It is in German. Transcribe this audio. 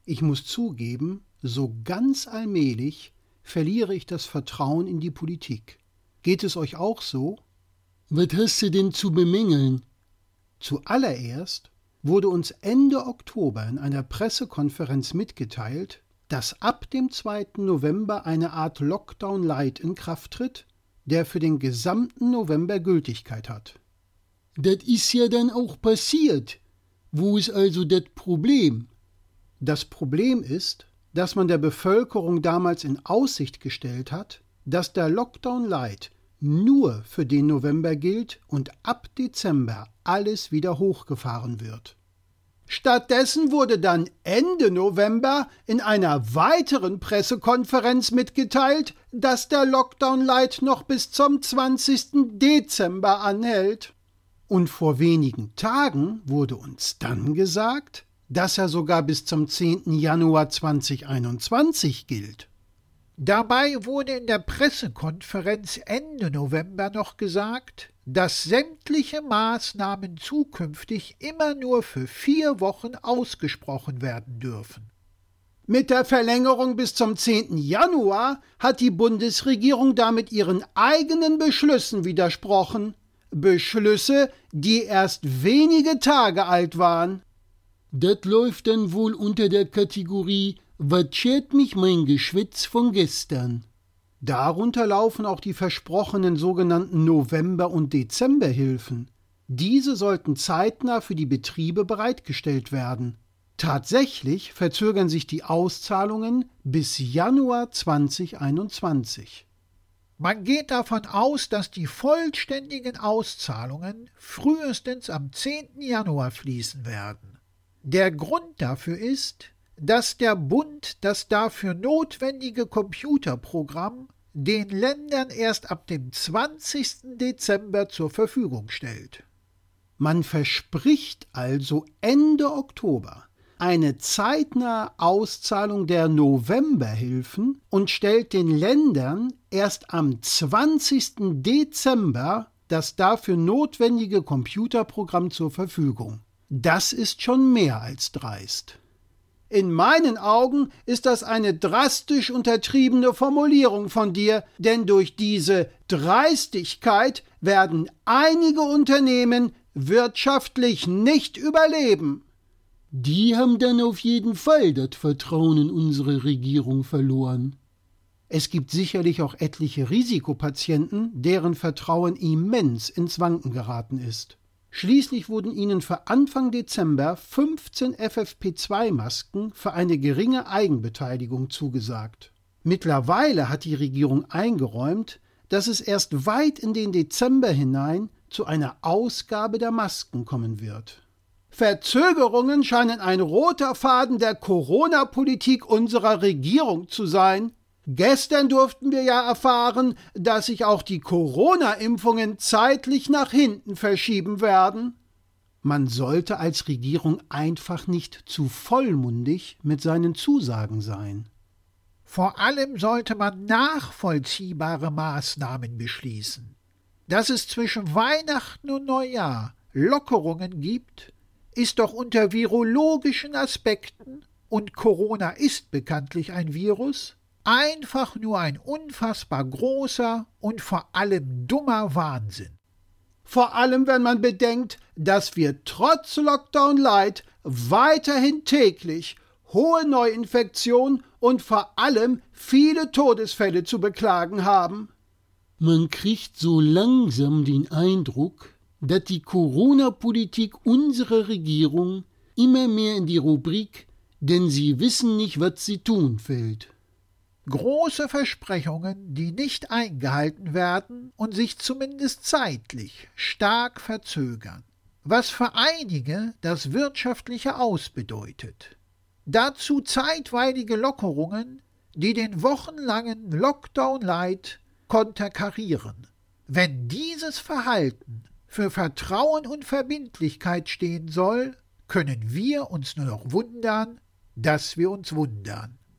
Ich muss zugeben, so ganz allmählich verliere ich das Vertrauen in die Politik. Geht es euch auch so? Was hast du denn zu bemängeln? Zuallererst wurde uns Ende Oktober in einer Pressekonferenz mitgeteilt, dass ab dem 2. November eine Art Lockdown Light in Kraft tritt, der für den gesamten November Gültigkeit hat. Das ist ja dann auch passiert. Wo ist also das Problem? Das Problem ist, dass man der Bevölkerung damals in Aussicht gestellt hat, dass der Lockdown Light nur für den November gilt und ab Dezember alles wieder hochgefahren wird. Stattdessen wurde dann Ende November in einer weiteren Pressekonferenz mitgeteilt, dass der Lockdown Light noch bis zum 20. Dezember anhält. Und vor wenigen Tagen wurde uns dann gesagt, dass er sogar bis zum 10. Januar 2021 gilt. Dabei wurde in der Pressekonferenz Ende November noch gesagt, dass sämtliche Maßnahmen zukünftig immer nur für 4 Wochen ausgesprochen werden dürfen. Mit der Verlängerung bis zum 10. Januar hat die Bundesregierung damit ihren eigenen Beschlüssen widersprochen. Beschlüsse, die erst wenige Tage alt waren. Das läuft dann wohl unter der Kategorie „Was schert mich mein Geschwätz von gestern?“ Darunter laufen auch die versprochenen sogenannten November- und Dezemberhilfen. Diese sollten zeitnah für die Betriebe bereitgestellt werden. Tatsächlich verzögern sich die Auszahlungen bis Januar 2021. Man geht davon aus, dass die vollständigen Auszahlungen frühestens am 10. Januar fließen werden. Der Grund dafür ist, dass der Bund das dafür notwendige Computerprogramm den Ländern erst ab dem 20. Dezember zur Verfügung stellt. Man verspricht also Ende Oktober eine zeitnahe Auszahlung der Novemberhilfen und stellt den Ländern erst am 20. Dezember das dafür notwendige Computerprogramm zur Verfügung. Das ist schon mehr als dreist. In meinen Augen ist das eine drastisch untertriebene Formulierung von dir, denn durch diese Dreistigkeit werden einige Unternehmen wirtschaftlich nicht überleben. Die haben dann auf jeden Fall das Vertrauen in unsere Regierung verloren. Es gibt sicherlich auch etliche Risikopatienten, deren Vertrauen immens ins Wanken geraten ist. Schließlich wurden ihnen für Anfang Dezember 15 FFP2-Masken für eine geringe Eigenbeteiligung zugesagt. Mittlerweile hat die Regierung eingeräumt, dass es erst weit in den Dezember hinein zu einer Ausgabe der Masken kommen wird. Verzögerungen scheinen ein roter Faden der Corona-Politik unserer Regierung zu sein. Gestern durften wir ja erfahren, dass sich auch die Corona-Impfungen zeitlich nach hinten verschieben werden. Man sollte als Regierung einfach nicht zu vollmundig mit seinen Zusagen sein. Vor allem sollte man nachvollziehbare Maßnahmen beschließen. Dass es zwischen Weihnachten und Neujahr Lockerungen gibt, ist doch unter virologischen Aspekten, und Corona ist bekanntlich ein Virus, einfach nur ein unfassbar großer und vor allem dummer Wahnsinn. Vor allem, wenn man bedenkt, dass wir trotz Lockdown Light weiterhin täglich hohe Neuinfektionen und vor allem viele Todesfälle zu beklagen haben. Man kriegt so langsam den Eindruck, dass die Corona-Politik unserer Regierung immer mehr in die Rubrik „Denn sie wissen nicht, was sie tun“ fällt. Große Versprechungen, die nicht eingehalten werden und sich zumindest zeitlich stark verzögern, was für einige das wirtschaftliche Aus bedeutet. Dazu zeitweilige Lockerungen, die den wochenlangen Lockdown Light konterkarieren. Wenn dieses Verhalten für Vertrauen und Verbindlichkeit stehen soll, können wir uns nur noch wundern, dass wir uns wundern.